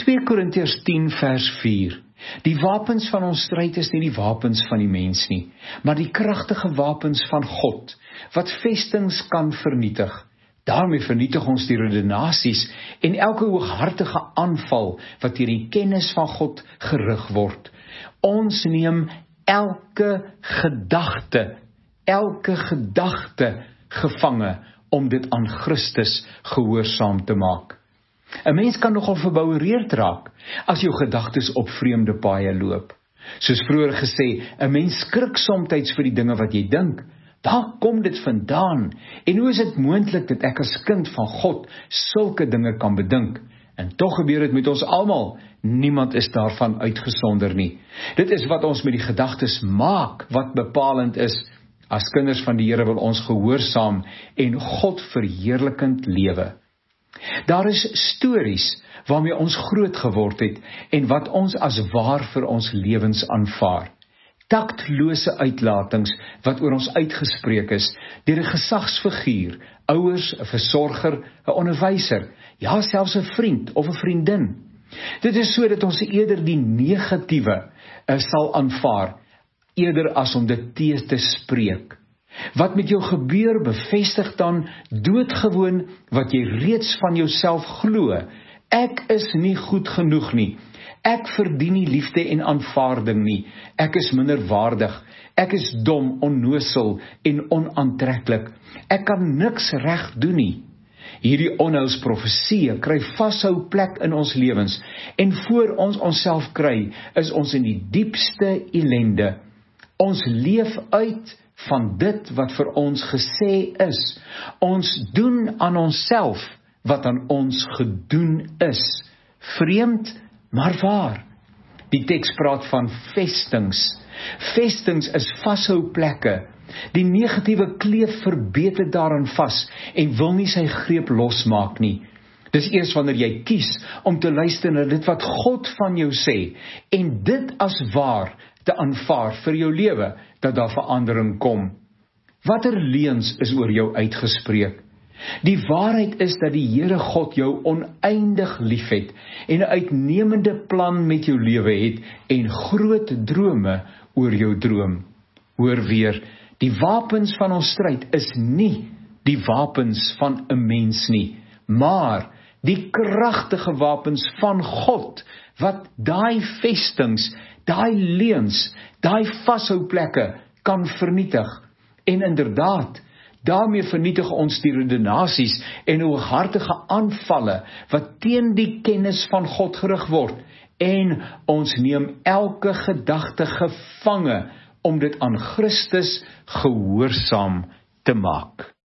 2 Korintiërs 10 vers 4. Die wapens van ons stryd is nie die wapens van die mens nie, maar die kragtige wapens van God, wat vestings kan vernietig. Daarmee vernietig ons die redenasies en elke hooghartige aanval wat teen die kennis van God gerig word. Ons neem elke gedagte gevange om dit aan Christus gehoorsaam te maak. 'n Mens kan nogal verboureerd raak as jou gedagtes op vreemde paaie loop. Soos vroeër gesê, 'n mens skrik somtyds vir die dinge wat jy dink. Waar kom dit vandaan? En hoe is dit moontlik dat ek as kind van God sulke dinge kan bedink? En tog gebeur dit met ons almal. Niemand is daarvan uitgesonder nie. Dit is wat ons met die gedagtes maak wat bepalend is. As kinders van die Here wil ons gehoorsaam en God verheerlikend lewe. Daar is stories waarmee ons groot geword het en wat ons as waar vir ons lewens aanvaar. Taktlose uitlatings wat oor ons uitgespreek is deur 'n gesagsfiguur, ouers, 'n versorger, 'n onderwyser, ja selfs 'n vriend of 'n vriendin. Dit is so dat ons eerder die negatiewe sal aanvaar, eerder as om dit te spreek. Wat met jou gebeur bevestig dan doodgewoon wat jy reeds van jouself glo. Ek is nie goed genoeg nie. Ek verdien nie liefde en aanvaarding nie. Ek is minderwaardig. Ek is dom, onnosel en onaantreklik. Ek kan niks reg doen nie. Hierdie onheilsprofeseë kry vashou plek in ons lewens en voor ons onsself kry, is ons in die diepste ellende. Ons leef uit van dit wat vir ons gesê is. Ons doen aan onsself wat aan ons gedoen is. Vreemd, maar waar. Die teks praat van vestings. Vestings is vashou plekke. Die negatiewe kleef verbeter daaraan vas en wil nie sy greep losmaak nie. Dis eers wanneer jy kies om te luister na dit wat God van jou sê en dit as waar te aanvaar vir jou lewe, dat daar verandering kom. Watter leuns is oor jou uitgespreek? Die waarheid is dat die Here God jou oneindig liefhet en 'n uitnemende plan met jou lewe het en groot drome oor jou droom. Hoor weer, die wapens van ons stryd is nie die wapens van 'n mens nie, maar die kragtige wapens van God, wat daai vestings, daai leuns, daai vashou plekke kan vernietig. En inderdaad, daarmee vernietig ons die redenasies en hooghartige aanvalle wat teen die kennis van God gerig word. En ons neem elke gedagte gevange om dit aan Christus gehoorsaam te maak.